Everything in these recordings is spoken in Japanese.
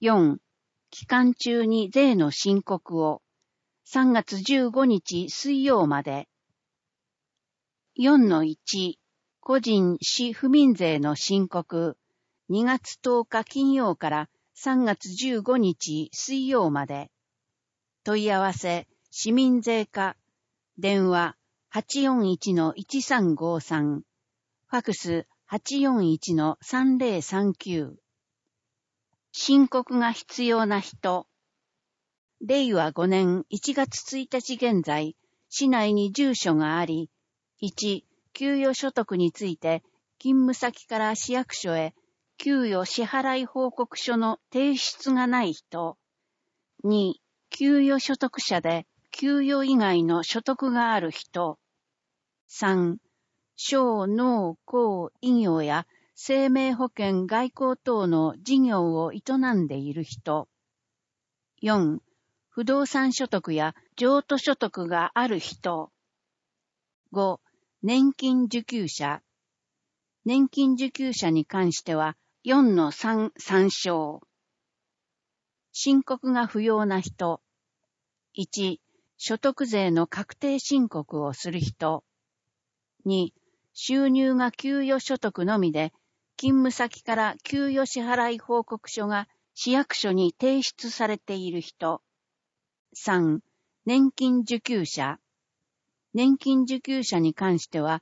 4、期間中に税の申告を3月15日水曜まで。4-1、個人市府民税の申告2月10日金曜から3月15日水曜まで。問い合わせ、市民税課、電話 841-1353、ファクス 841-3039。申告が必要な人。令和5年1月1日現在、市内に住所があり、1、給与所得について、勤務先から市役所へ、給与支払い報告書の提出がない人。2、給与所得者で、給与以外の所得がある人。3、小農工医業や生命保険外交等の事業を営んでいる人。4、不動産所得や譲渡所得がある人。5、年金受給者。年金受給者に関しては4-3参照。申告が不要な人。1、所得税の確定申告をする人。2、収入が給与所得のみで、勤務先から給与支払い報告書が市役所に提出されている人。3、年金受給者。年金受給者に関しては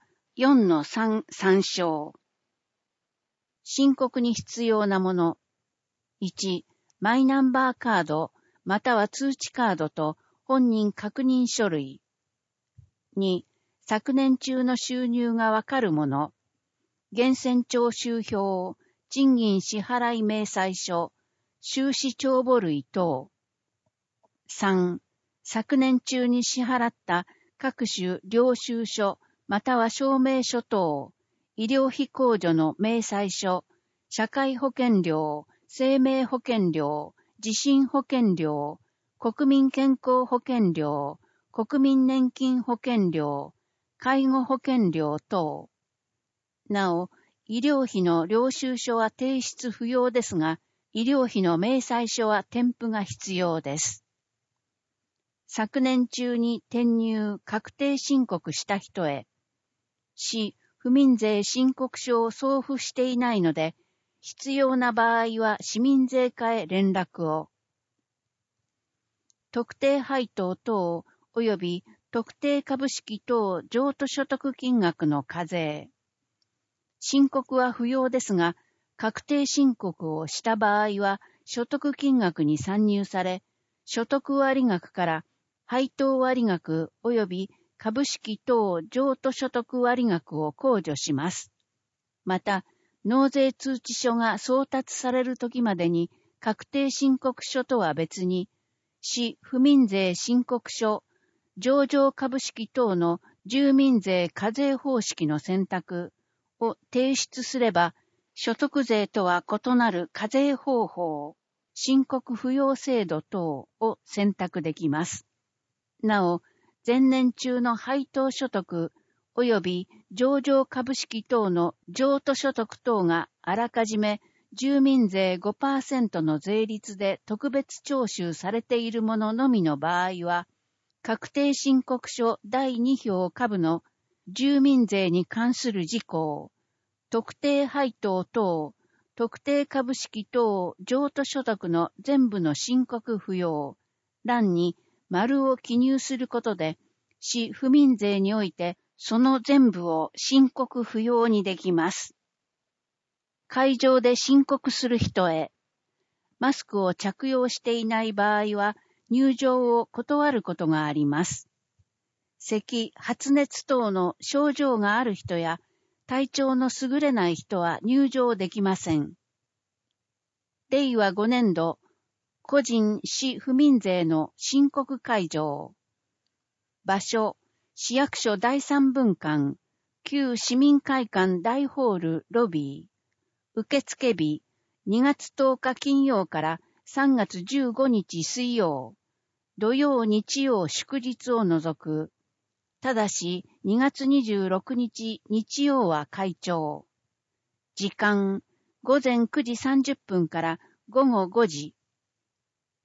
4-3参照。申告に必要なもの。1、マイナンバーカード、または通知カードと本人確認書類。2、昨年中の収入がわかるもの。源泉徴収票、賃金支払い明細書、収支帳簿類等。3、昨年中に支払った各種領収書、または証明書等、医療費控除の明細書、社会保険料、生命保険料、地震保険料、国民健康保険料、国民年金保険料、介護保険料等。なお、医療費の領収書は提出不要ですが、医療費の明細書は添付が必要です。昨年中に転入確定申告した人へ、市府民税申告書を送付していないので、必要な場合は市民税課へ連絡を。特定配当等及び特定株式等譲渡所得金額の課税。申告は不要ですが、確定申告をした場合は所得金額に算入され、所得割額から配当割額及び株式等譲渡所得割額を控除します。また、納税通知書が送達される時までに確定申告書とは別に、市府民税申告書、上場株式等の住民税課税方式の選択を提出すれば、所得税とは異なる課税方法、申告不要制度等を選択できます。なお、前年中の配当所得及び上場株式等の譲渡所得等があらかじめ住民税 5% の税率で特別徴収されているもののみの場合は、確定申告書第2票下部の住民税に関する事項、特定配当等、特定株式等譲渡所得の全部の申告不要欄に丸を記入することで、市府民税においてその全部を申告不要にできます。会場で申告する人へ、マスクを着用していない場合は入場を断ることがあります。咳、発熱等の症状がある人や体調の優れない人は入場できません。令和5年度、個人市府民税の申告会場。場所、市役所第3分館、旧市民会館大ホールロビー。受付日、2月10日金曜から3月15日水曜、土曜日曜祝日を除く。ただし、2月26日日曜は開庁。時間、午前9時30分から午後5時。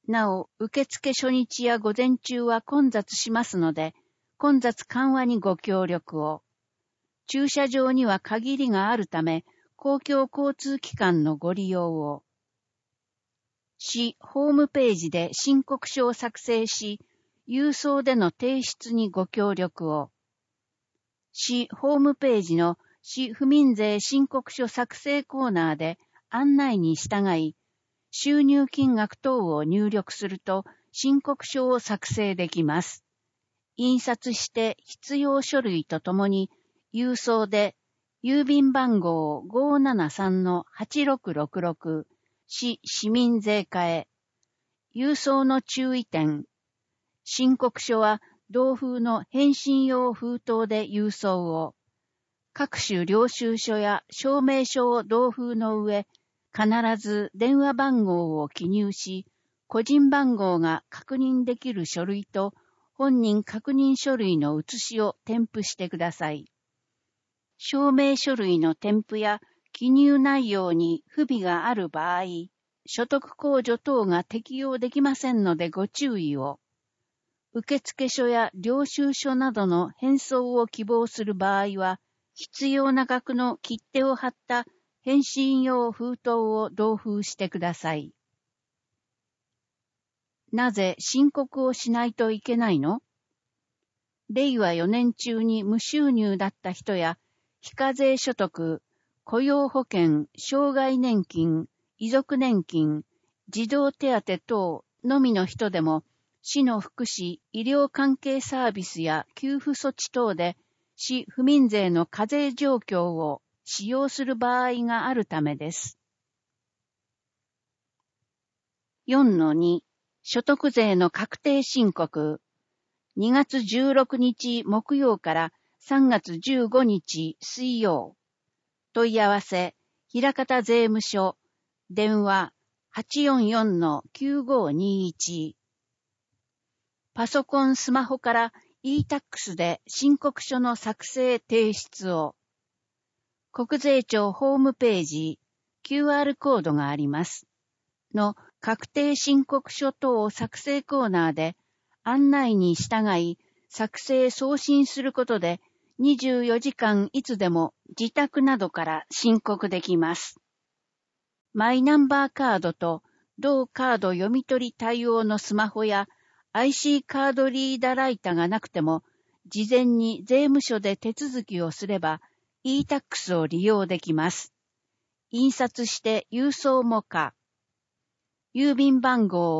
なお、受付初日や午前中は混雑しますので、混雑緩和にご協力を。駐車場には限りがあるため、公共交通機関のご利用を。市ホームページで申告書を作成し、郵送での提出にご協力を。市ホームページの市府民税申告書作成コーナーで案内に従い、収入金額等を入力すると申告書を作成できます。印刷して必要書類とともに郵送で郵便番号 573-8666 市市民税課へ。郵送の注意点。申告書は同封の返信用封筒で郵送を。各種領収書や証明書を同封の上、必ず電話番号を記入し、個人番号が確認できる書類と本人確認書類の写しを添付してください。証明書類の添付や記入内容に不備がある場合、所得控除等が適用できませんのでご注意を。受付書や領収書などの返送を希望する場合は、必要な額の切手を貼った返信用封筒を同封してください。なぜ申告をしないといけないの？令和4年中に無収入だった人や、非課税所得、雇用保険、障害年金、遺族年金、児童手当等のみの人でも、市の福祉、医療関係サービスや給付措置等で、市府民税の課税状況を使用する場合があるためです。4-2、所得税の確定申告。2月16日木曜から3月15日水曜。問い合わせ、枚方税務署、電話 844-9521。パソコンスマホから e-tax で申告書の作成提出を。国税庁ホームページ、QR コードがあります。の確定申告書等作成コーナーで案内に従い作成送信することで24時間いつでも自宅などから申告できます。マイナンバーカードと同カード読み取り対応のスマホや IC カードリーダーライターがなくても事前に税務署で手続きをすれば e-tax を利用できます。印刷して郵送も可。郵便番号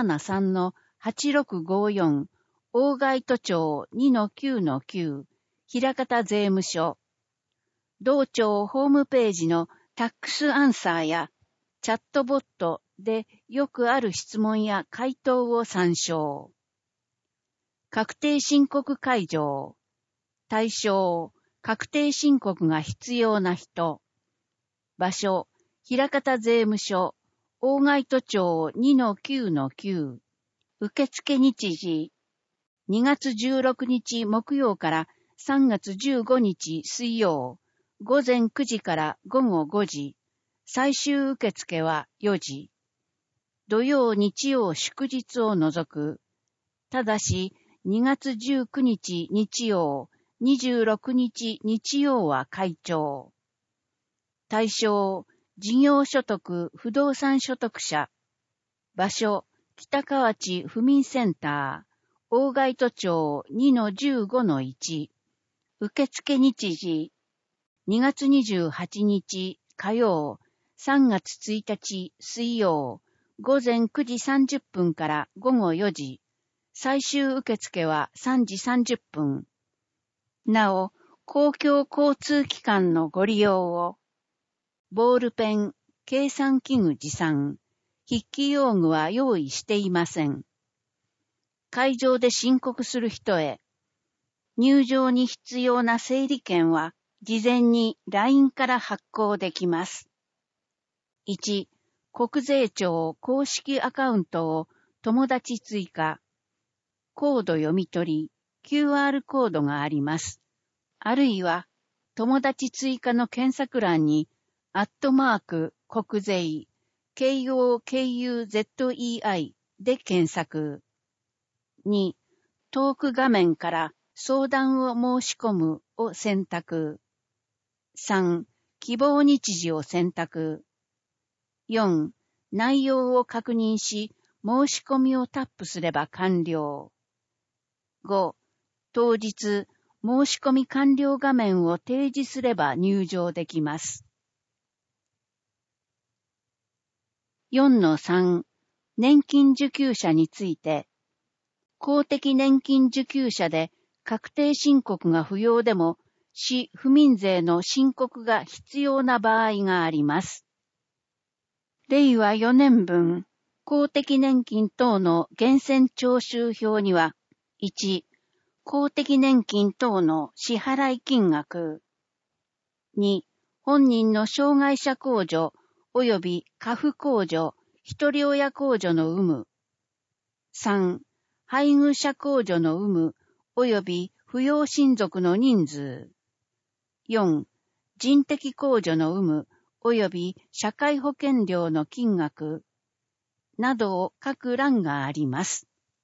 573-8654 大貝都庁 2-9-9 枚方税務署。同庁ホームページのタックスアンサーやチャットボットでよくある質問や回答を参照。確定申告解除。対象、確定申告が必要な人。場所、枚方税務署、大貝都庁 2-9-9。受付日時、2月16日木曜から3月15日水曜、午前9時から午後5時。最終受付は4時。土曜日曜祝日を除く。ただし、2月19日日曜、26日日曜は開帳。対象、事業所得、不動産所得者。場所、北河内府民センター、大貝都庁 2-15-1。受付日時、2月28日火曜、3月1日水曜、午前9時30分から午後4時。最終受付は3時30分。なお、公共交通機関のご利用を。ボールペン、計算器具持参、筆記用具は用意していません。会場で申告する人へ。入場に必要な整理券は事前に LINE から発行できます。1、国税庁公式アカウントを友達追加。コード読み取り、QR コードがあります。あるいは、友達追加の検索欄に、@国税、KOKUZEI、 で検索。2、トーク画面から相談を申し込むを選択。3、希望日時を選択。4、内容を確認し、申し込みをタップすれば完了。5、当日、申し込み完了画面を提示すれば入場できます。4-3、年金受給者について、公的年金受給者で確定申告が不要でも、市府民税の申告が必要な場合があります。令和4年分、公的年金等の源泉徴収票には、1、公的年金等の支払い金額。2、本人の障害者控除及び家父控除、一人親控除の有無。3、配偶者控除の有無及び扶養親族の人数。4、人的控除の有無及び社会保険料の金額などを書く欄があります。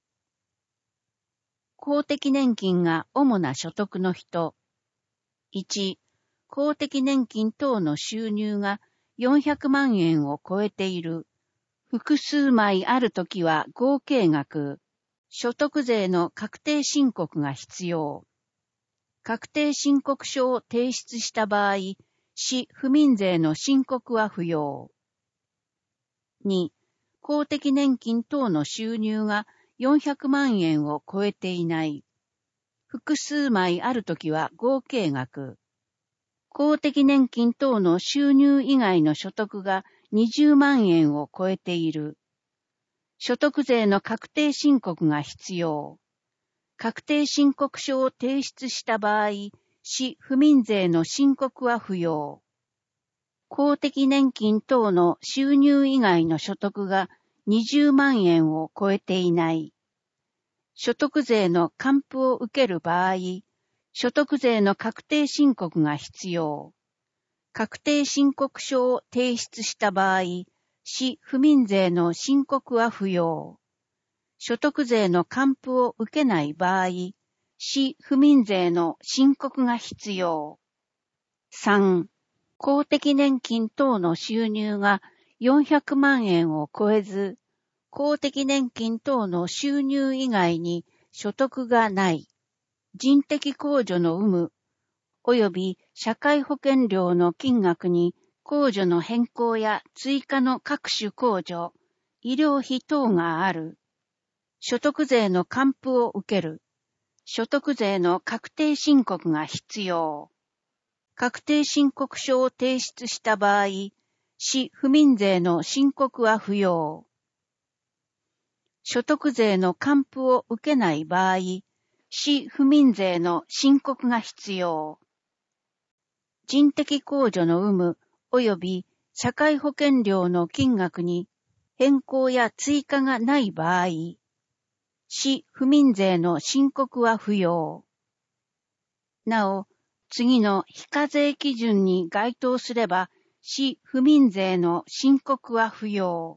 公的年金が主な所得の人。1、公的年金等の収入が400万円を超えている。複数枚あるときは合計額。所得税の確定申告が必要。確定申告書を提出した場合、市府民税の申告は不要。2、公的年金等の収入が400万円を超えていない。複数枚あるときは合計額。公的年金等の収入以外の所得が20万円を超えている。所得税の確定申告が必要。確定申告書を提出した場合、市府民税の申告は不要。公的年金等の収入以外の所得が20万円を超えていない。所得税の還付を受ける場合、所得税の確定申告が必要。確定申告書を提出した場合、市府民税の申告は不要。所得税の還付を受けない場合、市府民税の申告が必要。3、公的年金等の収入が400万円を超えず、公的年金等の収入以外に所得がない。人的控除の有無、及び社会保険料の金額に控除の変更や追加の各種控除、医療費等がある。所得税の還付を受ける。所得税の確定申告が必要。確定申告書を提出した場合、市府民税の申告は不要。所得税の還付を受けない場合、市府民税の申告が必要。人的控除の有無及び社会保険料の金額に変更や追加がない場合、市府民税の申告は不要。なお、次の非課税基準に該当すれば、市府民税の申告は不要。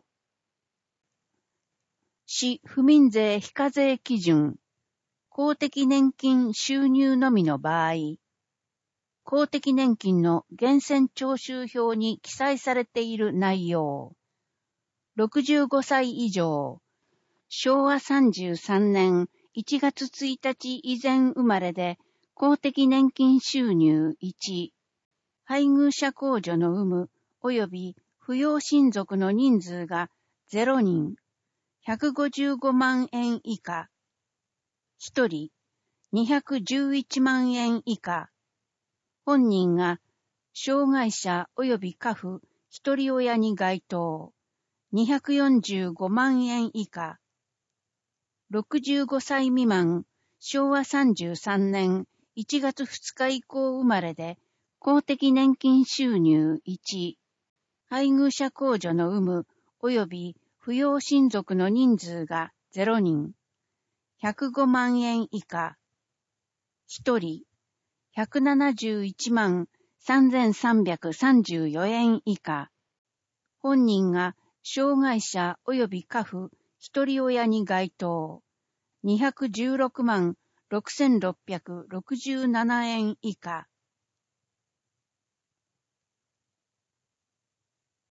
市府民税非課税基準、公的年金収入のみの場合、公的年金の源泉徴収票に記載されている内容。65歳以上、昭和33年1月1日以前生まれで、公的年金収入1、配偶者控除の有無及び扶養親族の人数が0人、155万円以下、1人、211万円以下、本人が障害者及び家父、一人親に該当、245万円以下、65歳未満、昭和33年1月2日以降生まれで、公的年金収入1、配偶者控除の有無及び扶養親族の人数が0人、105万円以下、1人、171万3334円以下、本人が障害者及び家父一人親に該当、216万6667円以下。